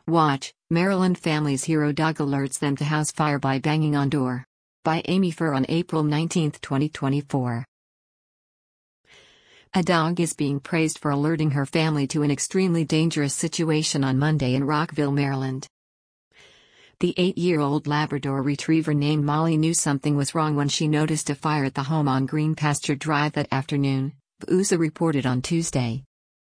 Watch, Maryland family's hero dog alerts them to house fire by banging on door. By Amy Furr on April 19, 2024. A dog is being praised for alerting her family to an extremely dangerous situation on Monday in Rockville, Maryland. The 8-year-old Labrador retriever named Molly knew something was wrong when she noticed a fire at the home on Green Pasture Drive that afternoon, USA reported on Tuesday.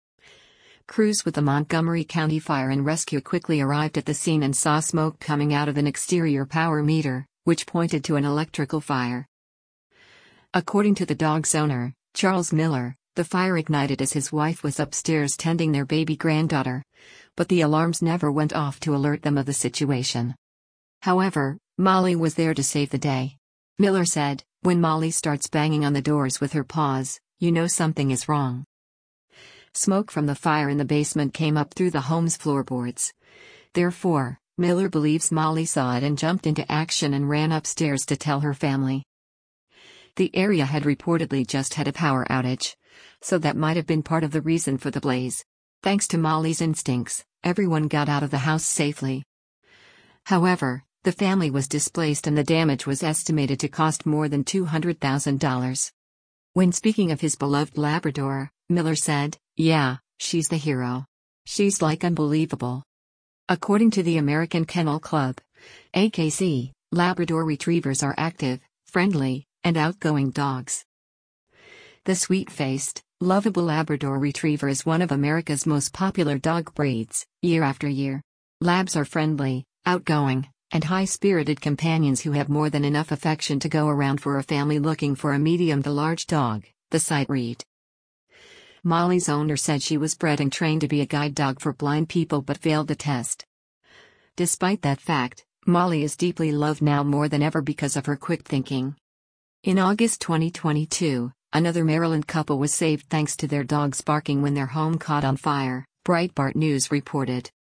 Crews with the Montgomery County Fire and Rescue quickly arrived at the scene and saw smoke coming out of an exterior power meter, which pointed to an electrical fire. According to the dog's owner, Charles Miller, the fire ignited as his wife was upstairs tending their baby granddaughter, but the alarms never went off to alert them of the situation. However, Molly was there to save the day. Miller said, "When Molly starts banging on the doors with her paws, you know something is wrong." Smoke from the fire in the basement came up through the home's floorboards. Therefore, Miller believes Molly saw it and jumped into action and ran upstairs to tell her family. The area had reportedly just had a power outage, so that might have been part of the reason for the blaze. Thanks to Molly's instincts, everyone got out of the house safely. However, the family was displaced and the damage was estimated to cost more than $200,000. When speaking of his beloved Labrador, Miller said, "Yeah, she's the hero. She's like unbelievable." According to the American Kennel Club, AKC, Labrador retrievers are active, friendly, and outgoing dogs. The sweet-faced, lovable Labrador Retriever is one of America's most popular dog breeds, year after year. Labs are friendly, outgoing, and high-spirited companions who have more than enough affection to go around for a family looking for a medium to large dog, the site read. Molly's owner said she was bred and trained to be a guide dog for blind people but failed the test. Despite that fact, Molly is deeply loved now more than ever because of her quick thinking. In August 2022, another Maryland couple was saved thanks to their dogs barking when their home caught on fire, Breitbart News reported.